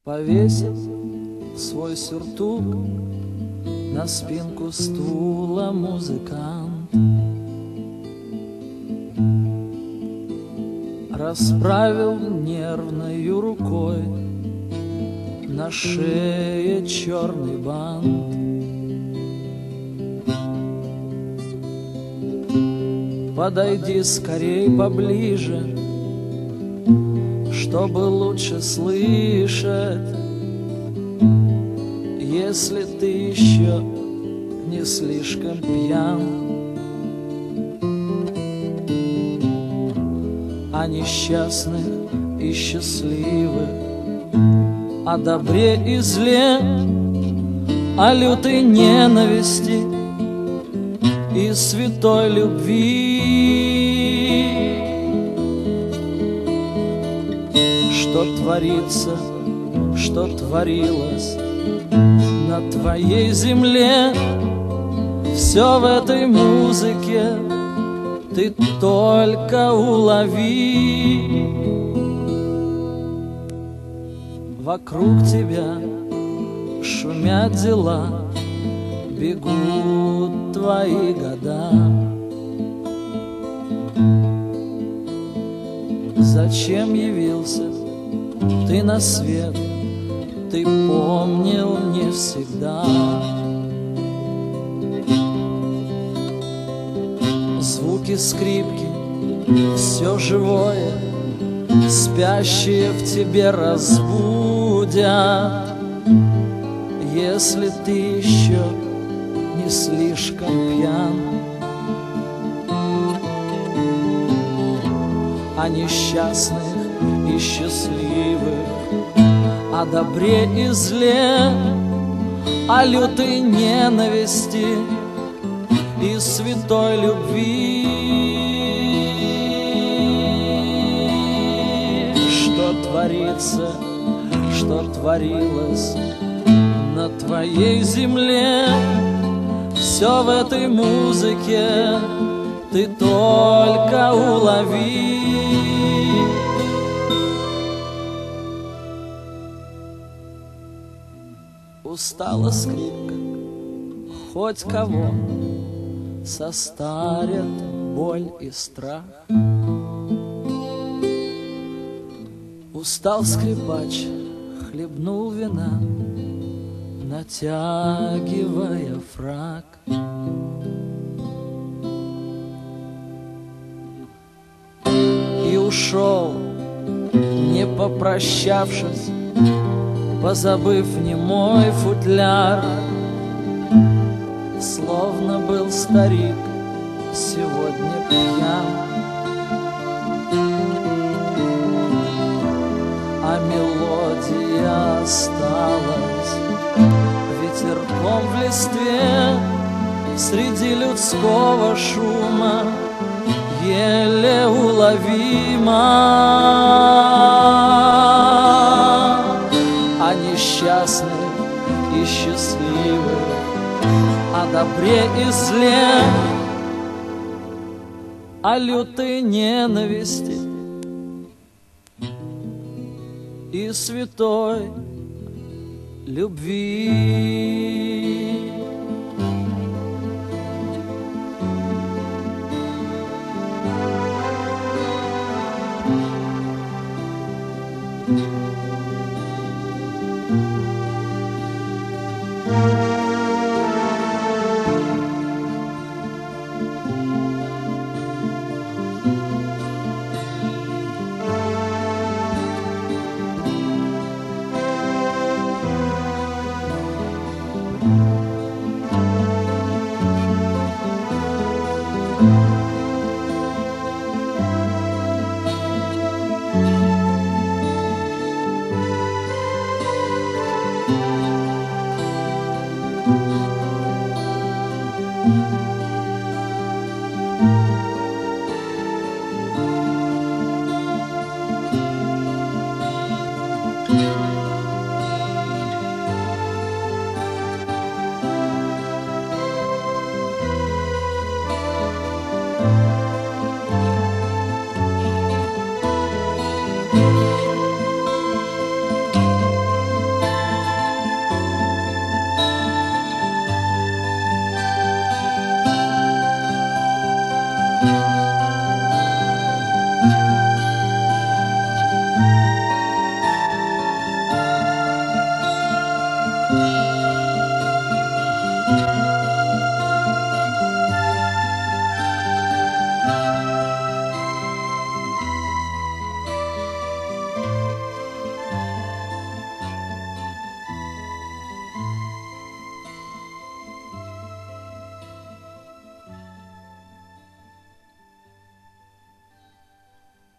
Повесил свой сюртук на спинку стула музыкант, расправил нервною рукой на шее черный бант. Подойди скорей поближе, чтобы лучше слышать, если ты еще не слишком пьян. О несчастных и счастливых, о добре и зле, о лютой ненависти и святой любви. Что творится, что творилось на твоей земле, все в этой музыке ты только улови. Вокруг тебя шумят дела, бегут твои года. Зачем явился ты на свет, ты помнил не всегда. Звуки скрипки, все живое, спящие в тебе разбудят, если ты еще не слишком пьян. О несчастных и счастливых, о добре и зле, о лютой ненависти и святой любви. Что творится, что творилось на твоей земле, все в этой музыке ты только улови. Устала скрипка, хоть кого состарят боль и страх. Устал скрипач, хлебнул вина, натягивая фрак. И ушел, не попрощавшись, позабыв немой футляр, словно был старик сегодня пьян. А мелодия осталась ветерком в листве, среди людского шума еле уловима. О несчастных и счастливых, о добре и зле, о лютой ненависти и святой любви.